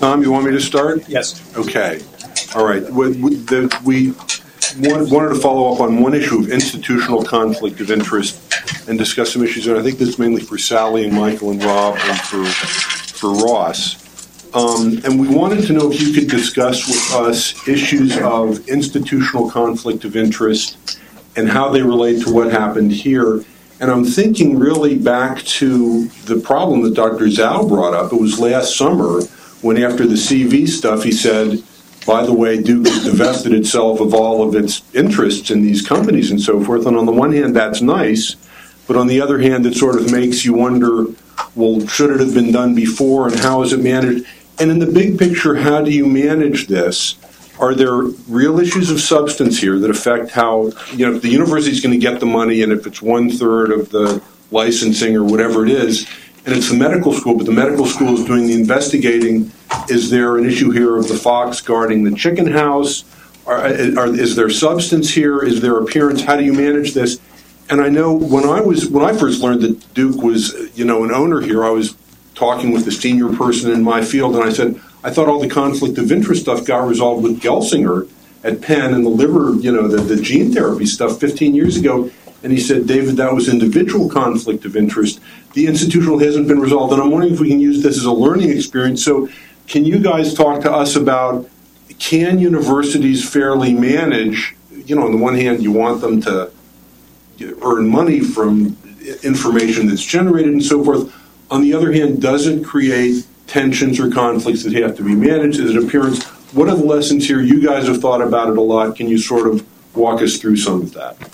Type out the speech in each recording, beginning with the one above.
Tom, you want me to start? Yes. Okay. All right. We wanted to follow up on one issue of institutional conflict of interest and discuss some issues, and I think this is mainly for Sally and Michael and Rob and for Ross. And we wanted to know if you could discuss with us issues of institutional conflict of interest and how they relate to what happened here. And I'm thinking really back to the problem that Dr. Zhao brought up. It was last summer when, after the CV stuff, he said, by the way, Duke has divested itself of all of its interests in these companies and so forth. And on the one hand, that's nice. But on the other hand, it sort of makes you wonder, well, should it have been done before and how is it managed? And in the big picture, how do you manage this? Are there real issues of substance here that affect how, if the university is going to get the money and if it's 1/3 of the licensing or whatever it is, and it's the medical school, but the medical school is doing the investigating, is there an issue here of the fox guarding the chicken house? Is there substance here? Is there appearance? How do you manage this? And I know when I first learned that Duke was, an owner here, I was talking with the senior person in my field, and I said, I thought all the conflict of interest stuff got resolved with Gelsinger at Penn and the liver, the gene therapy stuff 15 years ago. And he said, David, that was individual conflict of interest. The institutional hasn't been resolved. And I'm wondering if we can use this as a learning experience. So can you guys talk to us about, can universities fairly manage, on the one hand, you want them to earn money from information that's generated and so forth. On the other hand, does it create tensions or conflicts that have to be managed? Is it appearance? What are the lessons here? You guys have thought about it a lot. Can you sort of walk us through some of that?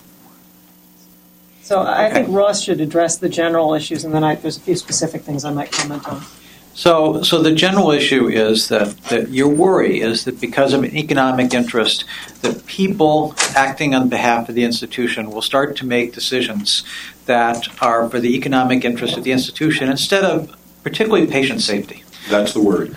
So I think Ross should address the general issues, and then there's a few specific things I might comment on. So the general issue is that your worry is that because of an economic interest, that people acting on behalf of the institution will start to make decisions that are for the economic interest of the institution instead of particularly patient safety. That's the word.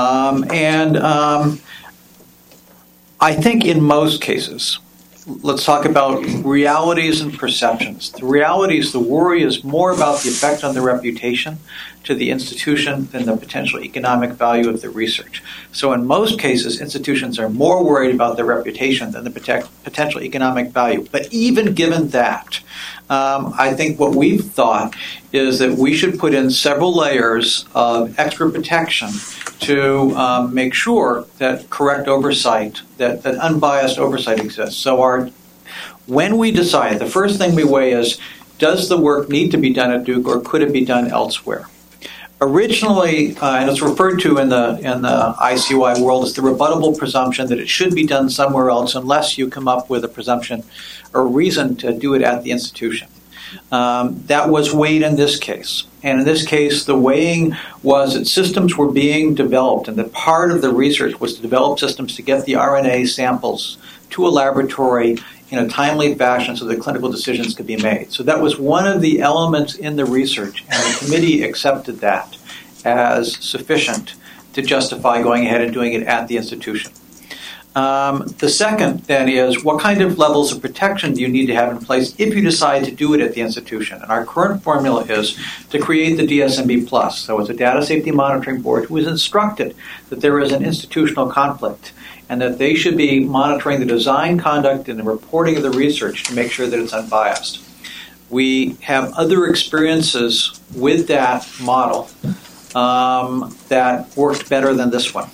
I think in most cases, let's talk about realities and perceptions. The realities, the worry is more about the effect on the reputation to the institution than the potential economic value of the research. So in most cases, institutions are more worried about their reputation than the potential economic value. But even given that, I think what we've thought is that we should put in several layers of extra protection to make sure that correct oversight, that unbiased oversight exists. So when we decide, the first thing we weigh is, does the work need to be done at Duke or could it be done elsewhere? Originally, and it's referred to in the ICY world as the rebuttable presumption that it should be done somewhere else unless you come up with a presumption or reason to do it at the institution. That was weighed in this case. And in this case, the weighing was that systems were being developed, and that part of the research was to develop systems to get the RNA samples to a laboratory in a timely fashion so that clinical decisions could be made. So that was one of the elements in the research, and the committee accepted that as sufficient to justify going ahead and doing it at the institution. The second, then, is what kind of levels of protection do you need to have in place if you decide to do it at the institution? And our current formula is to create the DSMB+. So it's a Data Safety Monitoring Board who is instructed that there is an institutional conflict and that they should be monitoring the design, conduct, and the reporting of the research to make sure that it's unbiased. We have other experiences with that model that worked better than this one.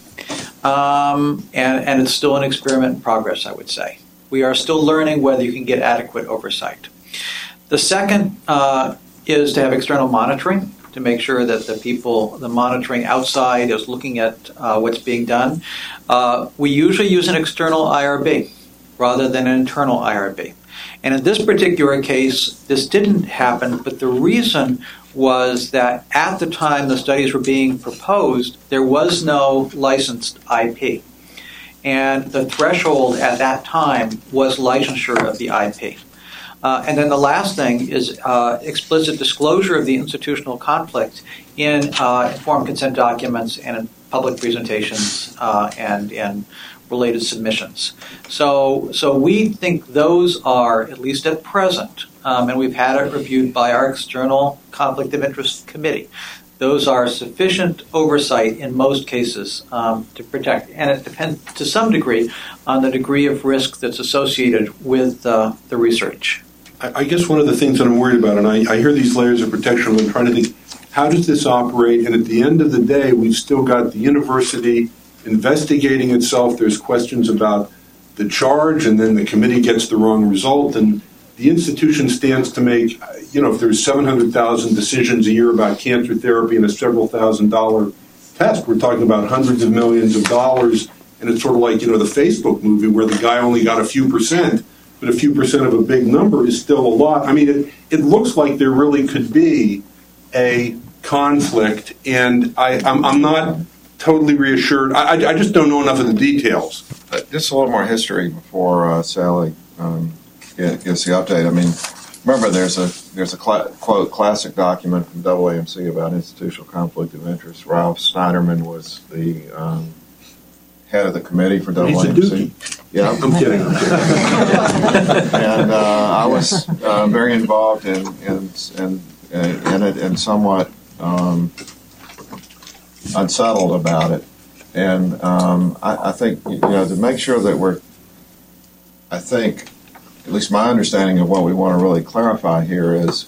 And it's still an experiment in progress, I would say. We are still learning whether you can get adequate oversight. The second is to have external monitoring to make sure that the monitoring outside is looking at what's being done. We usually use an external IRB rather than an internal IRB. And in this particular case, this didn't happen, but the reason was that at the time the studies were being proposed, there was no licensed IP. And the threshold at that time was licensure of the IP. And then the last thing is explicit disclosure of the institutional conflict in informed consent documents and in public presentations and in related submissions. So we think those are, at least at present, and we've had it reviewed by our external conflict of interest committee, those are sufficient oversight in most cases to protect. And it depends to some degree on the degree of risk that's associated with the research. I guess one of the things that I'm worried about, and I hear these layers of protection, I'm trying to think, how does this operate? And at the end of the day, we've still got the university investigating itself. There's questions about the charge, and then the committee gets the wrong result, and the institution stands to make, if there's 700,000 decisions a year about cancer therapy and a several $1,000 test, we're talking about hundreds of millions of dollars, and it's sort of like, the Facebook movie where the guy only got a few percent, but a few percent of a big number is still a lot. I mean, it looks like there really could be a conflict, and I'm not totally reassured. I just don't know enough of the details. Just a little more history before Sally gives the update. I mean, remember there's a quote classic document from AAMC about institutional conflict of interest. Ralph Snyderman was the head of the committee for AAMC. He's a dookie. Yeah, I'm kidding. And I was very involved in it and somewhat unsettled about it. And I think to make sure that I think at least my understanding of what we want to really clarify here is,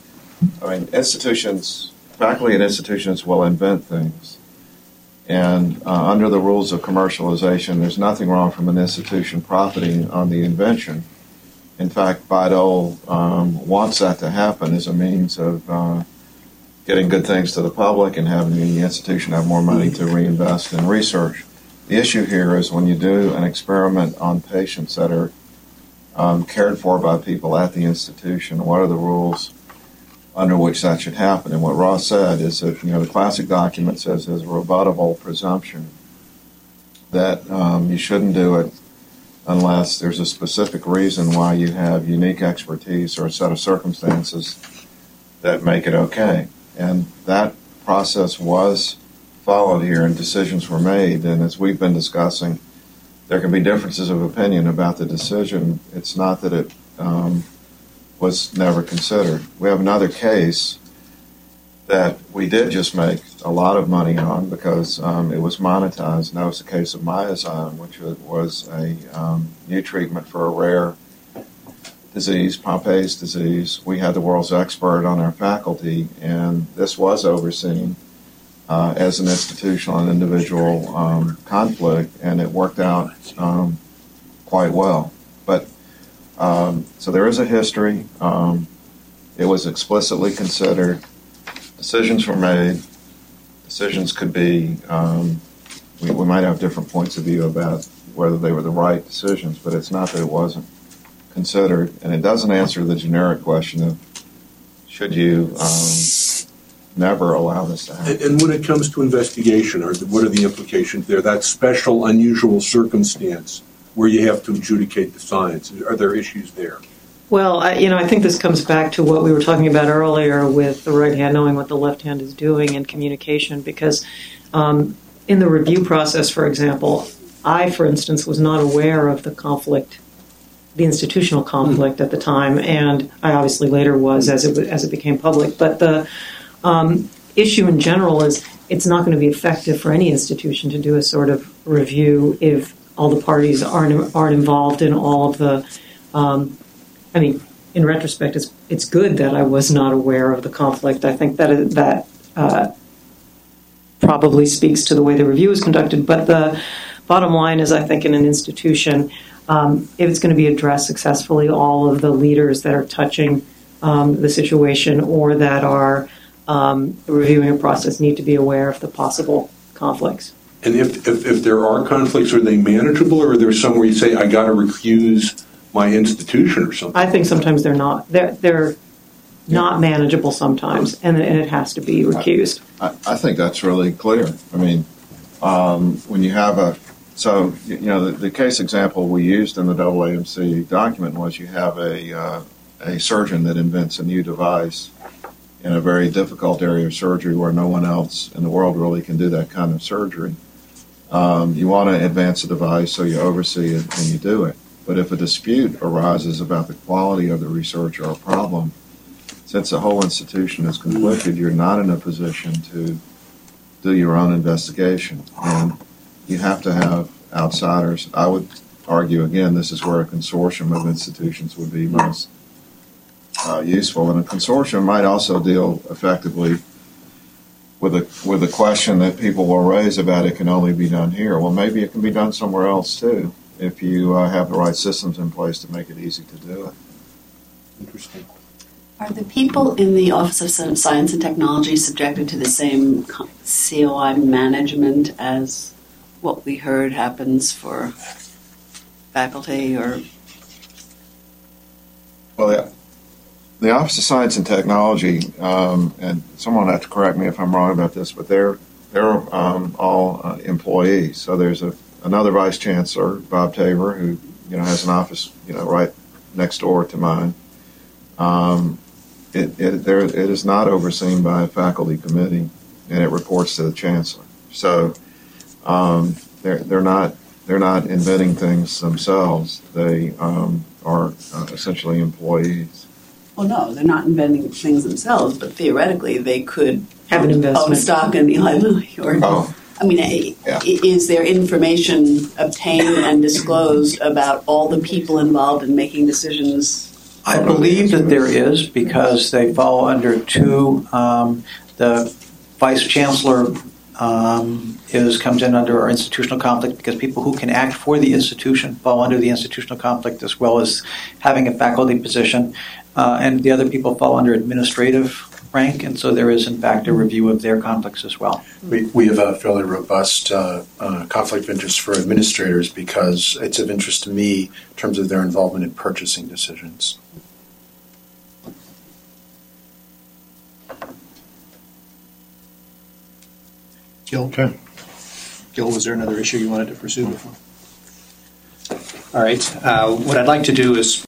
faculty at institutions will invent things. And under the rules of commercialization, there's nothing wrong from an institution profiting on the invention. In fact, Bayh-Dole wants that to happen as a means of getting good things to the public and having the institution have more money to reinvest in research. The issue here is when you do an experiment on patients that are cared for by people at the institution, what are the rules under which that should happen? And what Ross said is that, the classic document says there's a rebuttable presumption that you shouldn't do it unless there's a specific reason why you have unique expertise or a set of circumstances that make it okay. And that process was followed here and decisions were made. And as we've been discussing, there can be differences of opinion about the decision. It's not that it was never considered. We have another case that we did just make a lot of money on because it was monetized, and that was the case of Myozyme, which was a new treatment for a rare disease, Pompei's disease. We had the world's expert on our faculty, and this was overseen as an institutional and individual conflict, and it worked out quite well. But so there is a history. It was explicitly considered. Decisions were made. Decisions could be, we might have different points of view about whether they were the right decisions, but it's not that it wasn't considered. And it doesn't answer the generic question of should you never allow this to happen. And when it comes to investigation, what are the implications there? That special, unusual circumstance where you have to adjudicate the science, are there issues there? Well, I think this comes back to what we were talking about earlier with the right hand knowing what the left hand is doing in communication, because in the review process, for example, I, for instance, was not aware of the conflict, the institutional conflict at the time, and I obviously later was as it became public. But the issue in general is it's not going to be effective for any institution to do a sort of review if all the parties aren't involved in all of the. In retrospect, it's good that I was not aware of the conflict. I think that probably speaks to the way the review is conducted. But the bottom line is, I think, in an institution, if it's going to be addressed successfully, all of the leaders that are touching the situation or that are reviewing a process need to be aware of the possible conflicts. And if there are conflicts, are they manageable, or are there some where you say, I got to recuse my institution or something? I think sometimes they're not. They're not manageable sometimes, and it has to be recused. I think that's really clear. I mean, when you have the case example we used in the AAMC document was you have a surgeon that invents a new device in a very difficult area of surgery where no one else in the world really can do that kind of surgery. You want to advance the device, so you oversee it and you do it. But if a dispute arises about the quality of the research or a problem, since the whole institution is conflicted, you're not in a position to do your own investigation. And you have to have outsiders. I would argue, again, this is where a consortium of institutions would be most useful. And a consortium might also deal effectively with a question that people will raise about it can only be done here. Well, maybe it can be done somewhere else too, if you have the right systems in place to make it easy to do it. Interesting. Are the people in the Office of Science and Technology subjected to the same COI management as what we heard happens for faculty or? Well, yeah. The Office of Science and Technology, and someone will have to correct me if I'm wrong about this, but they're all employees. So there's another vice chancellor, Bob Tabor, who has an office right next door to mine. It is not overseen by a faculty committee, and it reports to the chancellor. So they're not inventing things themselves. They are essentially employees. Well, no, they're not inventing things themselves, but theoretically they could Have an investment. own stock in Eli Lilly. Is there information obtained and disclosed about all the people involved in making decisions? I believe that there is, because they fall under two. The vice chancellor comes in under our institutional conflict, because people who can act for the institution fall under the institutional conflict, as well as having a faculty position. And the other people fall under administrative rank, and so there is, in fact, a review of their conflicts as well. We have a fairly robust conflict of interest for administrators, because it's of interest to me in terms of their involvement in purchasing decisions. Gil? Okay. Gil, was there another issue you wanted to pursue before? All right. What I'd like to do is